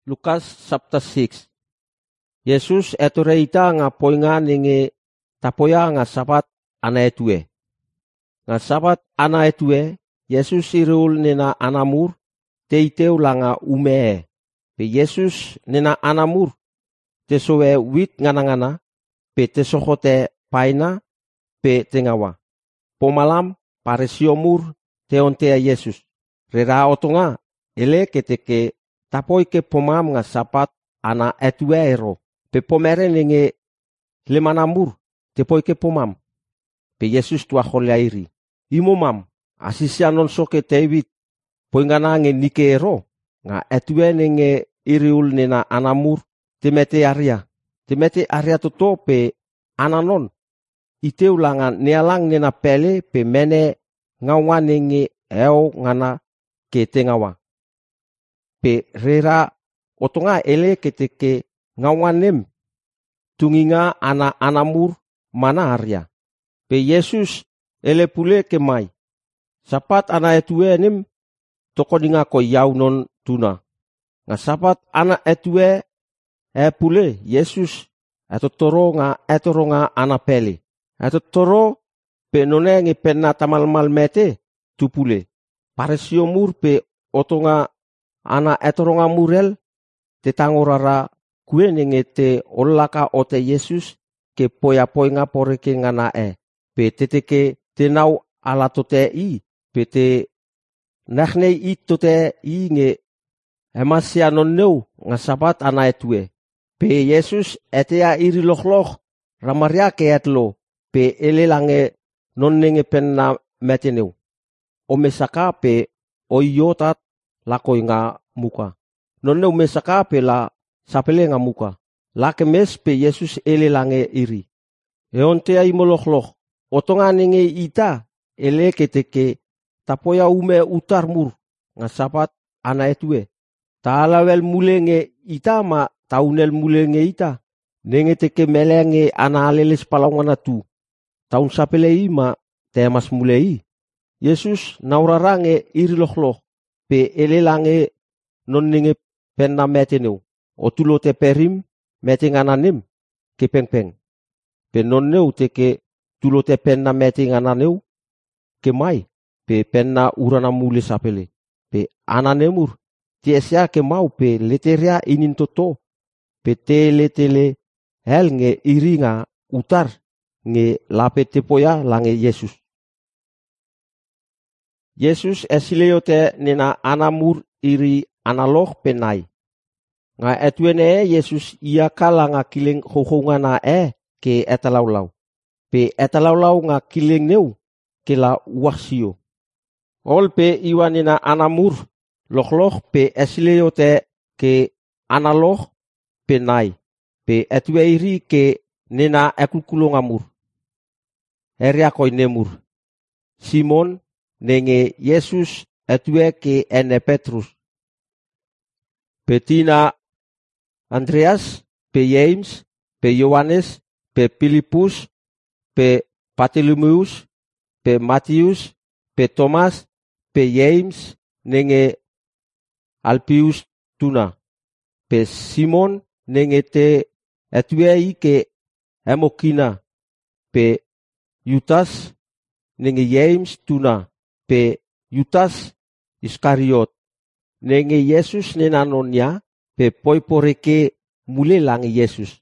Lukas chapter 6. Yesus etureita nga poinga ninge tapoya nga sabat ana etue. Nga sabat ana etue, Yesus irul nena anamur, teiteu langa umee. Pe Yesus nena anamur, tesowe wit ngana-ngana, pe tesokote paina, pe tengawa. Pomalam paresiomur teontea Yesus. Rera otonga, ele keteke tapoi ke pomam nga sapat ana etue ero. Pe pomere ninge lemanamur, tepoi ke pomam. Pe Yesus tua kholeairi. Imomam, asisianon soke tewit, poingana nge nike ero, nga etue ninge iriul nena anamur, temete aria. Temete aria toto pe ananon. Iteu langa nealang nena pele pe mene ngawa ninge eo ngana ke tengawa. Pe rera otonga ele keteke ngawanem tunginga ana anamur mana aria. Pe Yesus ele pule ke mai. Sapat ana etue nim toko dinga ko yaunon tuna. Nga sapat ana etue pule Yesus etotoro nga ana pele. Etotoro pe none nge penna tamal mete tupule. Paresiomur pe otonga ana etoronga murel te tangorara kue nenge te olaka o te Yesus ke poya-poinga poreke ngana pe teteke te nau ala tote I pe te nakne I tote I nge emasia non neu nga sabat ana etue. Pe Yesus etea iri loch ramaria ke etlo pe ele lange non nenge penna meteneu. O mesaka pe o iotat lakoi nga muka. Nonne umesaka pe la sapele nga muka. Lake mes pe Yesus ele lange iri. Eontea imoloch otonga ninge ita ele keteke tapoya ume utar mur nga sapat ana etue. Taalawel mule nge ita ma taunel mule nge ita. Nenge teke mele nge ana aleles palangwana tu. Taun sapele I ma temas mule I. Yesus naurara nge iri loch pe ele lange non ninge penna meteneu. O tulo te perim mete ngananem ke pengpeng. Pe non neu teke tulo te penna mete ngananeu ke mai. Pe penna urana mule sapele. Pe ananemur tiesia ke mau pe leteria inin toto. Pe te letele hel nge iri nga utar nge lape tepoya lange Yesus. Yesus esileo te nena anamur iri analoch penai. Nga etuene Yesus ia kala nga kileng hohonga na ke etalaulau. Pe etalaulau nga kileng neu ke la uaksio. Ol pe iwa nena anamur loch pe esileo te ke analoch penai. Pe etue iri ke nena ekulkulongamur. Eria koi nemur. Simon nenge Yesus etue ke ene Petrus. Pe tina Andreas, pe James, pe Yohanes, pe Philippus, pe Bartholomeus, pe Matius, pe Thomas, pe James nenge Alpius tuna. Pe Simon nenge te etue I ke emokina. Pe Yutas nenge James tuna. Pe Yutas Iskariot nenge Yesus nenanonia pe poiporeke mule lange Yesus.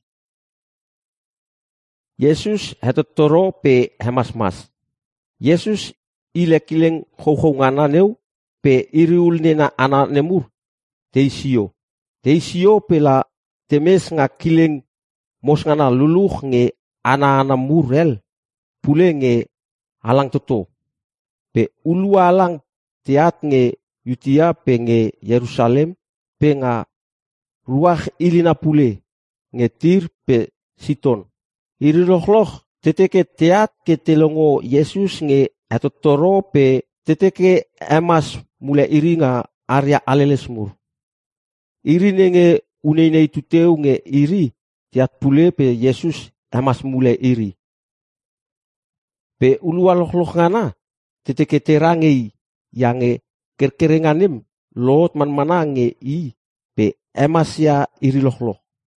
Yesus hetotoro pe hemasmas. Yesus ile kileng hohongana neu pe iriul nena ana nemur teisio. Teisio pe la temes nga kileng mosngana luluch nge ana murel pule nge alang toto. Pe ulua alang tiat nge Yutia pe nge Yerusalem pe nga ruach ilina pule nge Tir pe Siton. Iri loch teteke tiat ke telongo Yesus nge etotoro pe teteke emas mule iri nga aria alelesmur. Iri nenge uneinei tuteu nge iri tiat pule pe Yesus emas mule iri. Pe ulua loch ngana teteke terangei yange kerkerenganim lot manmanange I pe emasia irilohloh.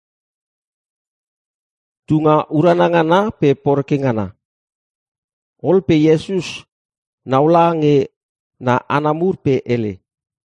Tunga urana ngana pe poreke ngana. Ol pe Yesus naulange na anamur pe ele.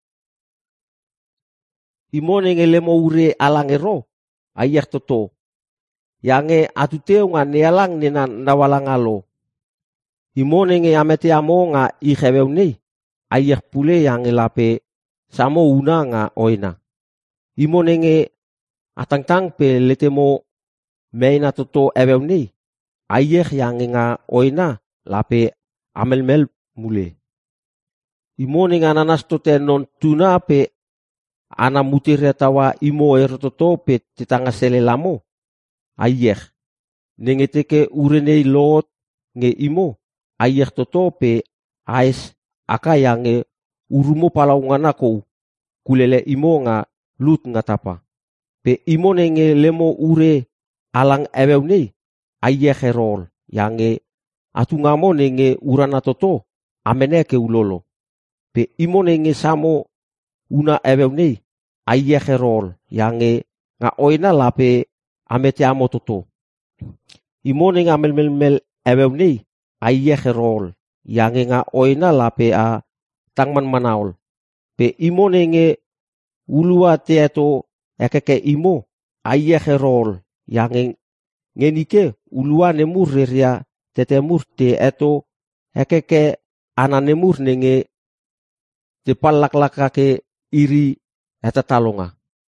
Imone nge lemo ure alange ro ayak toto. Yange atuteo nga nealang nina nawalangalo. Imone nge amete amo nga ikhebew nei ayak pule yange lape samo una nga oina. Imone nge atangtang pe letemo meina toto ebew nei ayak yange nga oina lape amelmel mule. Imone nga nanas tote non tuna pe ana mutiria tawa imo erototo pe titanga sele lamo ayak. Nengeteke urenei lot nge imo ayak toto pe ais aka yange urumo palaungana ko kulele imo nga lut nga tapa. Pe imo nenge lemo ure alang ebew nei ayak erol yange atungamo nenge urana toto ameneke ulolo. Pe imo nenge samo una ebew nei ayak erol yange nga oina lape amete amo toto. Imo nenge amel ebew nei ayak erol yange nga oina lape a tangman manaol. Pe imo nenge ulua teato ekeke imo ayak erol yange ngenike ulua nemur reria tetemur te eto ekeke ananemur nenge te palaklakake iri etatalonga.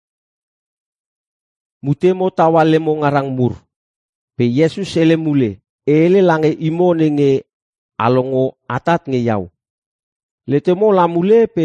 Mutemo tawa lemo ngarang mur. Pe Yesus ele mule ele lange imo nenge alongo atat nge yau. Letemo la mule pe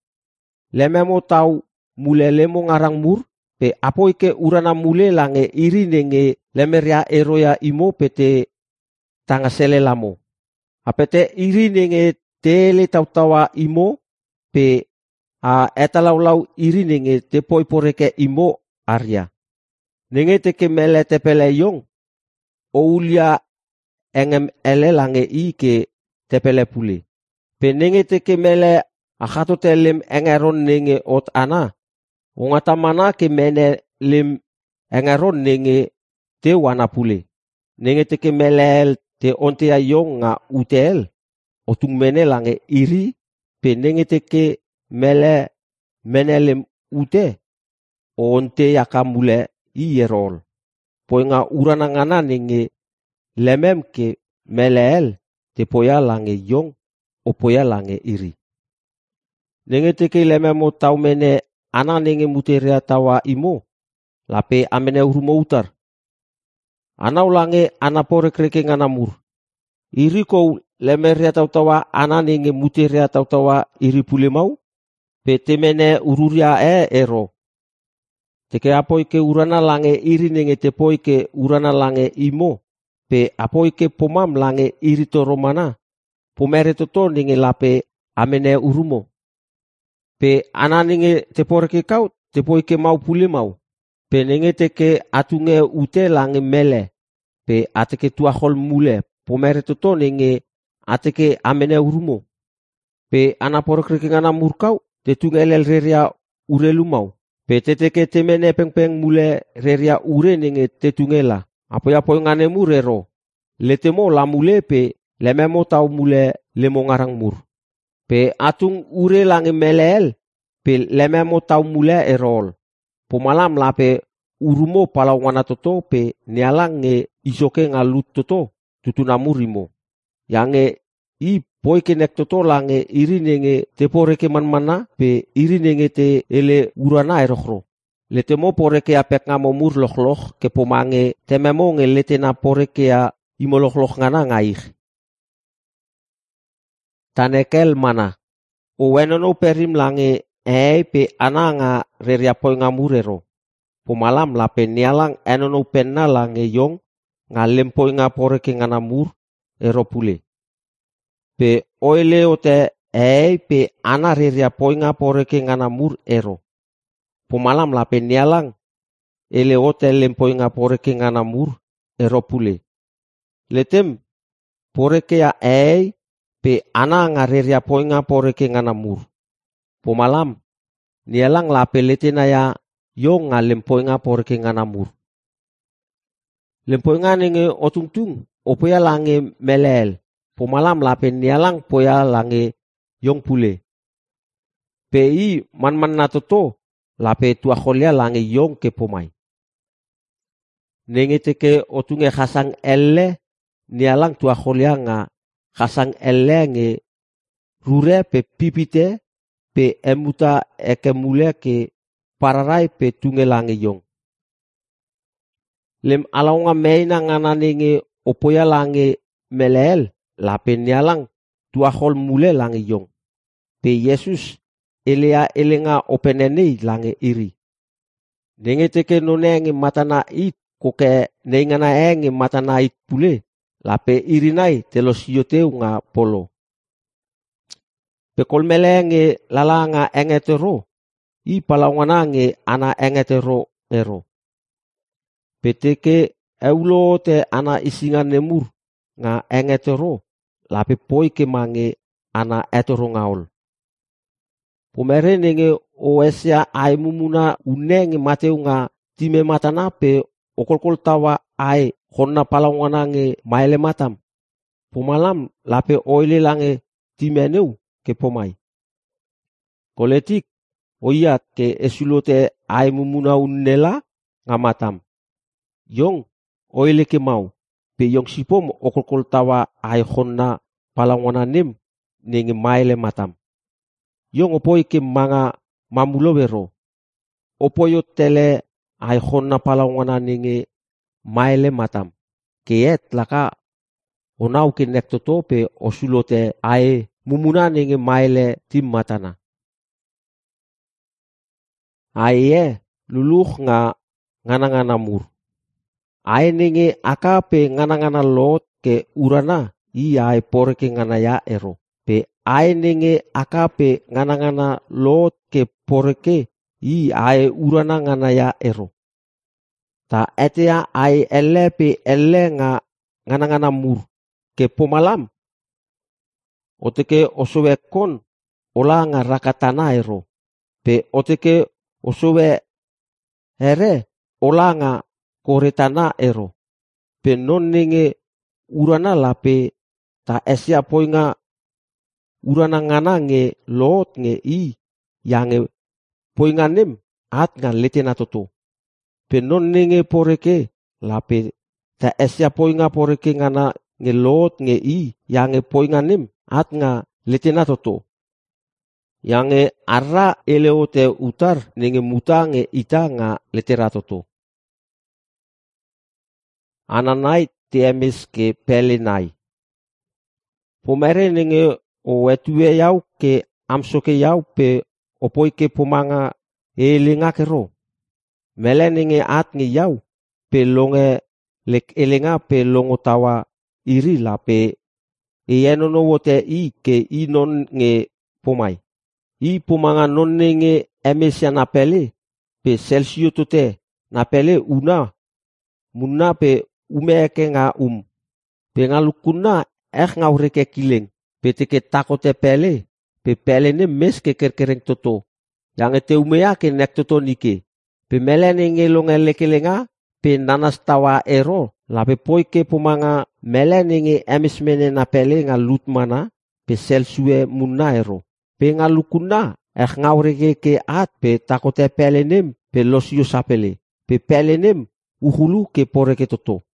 lememo tau mule lemo ngarang mur pe apoike urana mule lange iri nenge lemeria eroya imo pete tanga sele lamo. Apete iri nenge tele tautawa imo pe a etalaulau iri nenge te poiporeke imo arya. Nenge teke mele tepele yong o ulia engem ele lange i ke tepele pule. Pe nenge teke mele akato telem engeron nenge ot ana. Ongata mana ke mene lem engeron nenge te wana pule. Nenge teke melel te onte ayong nga utel. Otung mene lange iri. Pe nenge teke mele menelem ute. Onte yaka mule i yerol. Poi nga urana ngana nenge lemem ke melel te poya lange yong o poya lange iri. Nenge teke lemem o tau mene ana nenge muteria tawa imo lape amene urumo utar. Ana ulange ana porek reke ngana mur. Iri kou lemeria tau tawa ana nenge muteria tau tawa iri pule mau. Pe temene ururia ero. Teke apoike urana lange iri nenge te poike urana lange imo. Pe apoike pomam lange iri toro mana. Pomere toto nenge lape amene urumo. Pe ana nenge te poreke kau te poike mau pule mau. Pe nenge teke atunge ute lange mele. Pe ateke tuahol mule. Pomere toto nenge ateke amene urumo. Pe ana poreke ngana murkau te tunge elel reria urelu mau. Pe teteke temene peng mule reria ure nenge te tungela. Apoy ngane murero. Letemo la mule pe lememo tau mule lemo ngarang mur. Pe atung ure lange melel pe lememo tau mule erol. Pomalam lape urumo palau wana toto pe nialang nge isoke ngalut toto tutunamurimo. Yange i poike nek toto lange iri nenge te poreke manmana pe iri nenge te ele urana erokhro. Letemo poreke apek ngamo mur lokhloh ke pomange tememo nge letena poreke a imolokhloh ngana ngaih. Tanekel mana. O wenono perim lange pe ananga reria poi ngamurero. Pomalam lape nialang enono penna lange yong ngalempoi ngaporeke ngana mur ero pule. Pe oile ote pe ana reria poi ngaporeke ngana mur ero. Pomalam lape nialang ele ote lempoi ngaporeke ngana mur ero pule. Letem poreke ya pe ana ngareria poi ngaporeke ngana mur. Pomalam nialang lape letena ya yo nga lempoinga poreke nga namur. Lempoinga nenge otungtung opoya lange melel, pumalam lape nialang poya lange yong pule. Pe i man na toto lape tuakolia lange yong ke pomai. Nenge teke otunge khasang elle nialang tuakolia nga khasang elle nge rure pe pipite pe emuta eke mule ke pararai pe tunge lange yong. Lem alaunga meina ngana nenge opoya lange melel lape nialang tuakol mule lange yong. Pe Yesus elea elenga openeni lange iri. Nenge teke nonenge matana it koke neingana enge matana it pule lape iri nai telos yoteu nga polo. Pe kolmelenge lalanga engetero i palaungana nge ana engetero ero. Peteke eulo te ana isinga nemur nga engetero lape poi ke mange ana etero ngaol. Pumere nenge oesia ai mumuna unenge mateu nga time matana pe okolkol tawa ai konna palaungana nge maile matam. Pumalam lape oile lange time neu ke pomai. Koletik oia ke esulote ai mumuna unnela nga matam. Yong oile ke mau pe yong sipom okolkol tawa ai konna palaungana nem nenge maile matam. Yong opoi ke manga mamulowero. Opoyo tele ai konna palaungana nenge maile matam. Keet laka onau ke nektoto pe osulote ai mumuna nenge maile tim matana. Aie luluh nga ngana mur. Ai nenge aka pe ngana lot ke urana i ai poreke ngana ya ero. Pe ai nenge aka pe ngana lot ke poreke i ai urana ngana ya ero. Ta etea ai elle pe elle nga ngana mur ke pomalam. Oteke osowe kon ola nga rakatana ero. Pe oteke osowe ere ola nga koretana ero. Pe non nenge urana lape ta esia poinga urana ngana nge lot nge i yange poinga nem at nga letena toto. Pe non nenge poreke lape ta esia poinga poreke ngana nge lot nge i yange poinga nem at nga letena toto. Yange arra eleo te utar nenge muta nge ita nga letera toto. Ananai te emis ke pelenai. Pomere nenge o etue yau ke amsoke yau pe opoi ke pomanga elenga kero. Mele nenge at nge yau pe longe lek elenga pe longo tawa iri la pe enono wote i ke i non nge pomai. I pomanga non nenge emesia na pele pe selsio tote na pele una muna pe umeke nga pe ngalukuna ngaureke kileng pe teke takote pele pe pele ne mes ke kerkereng toto yang ete umea ke nek toto nike pe mele nenge longe lekelenga pe nanas tawa ero la pe poi ke pomanga mele nenge emismene na pele nga lutmana pe selsue muna ero pe ngalukuna ngaureke ke at pe takote pele nem pe losio sapele pe pele nem uhulu ke poreke toto.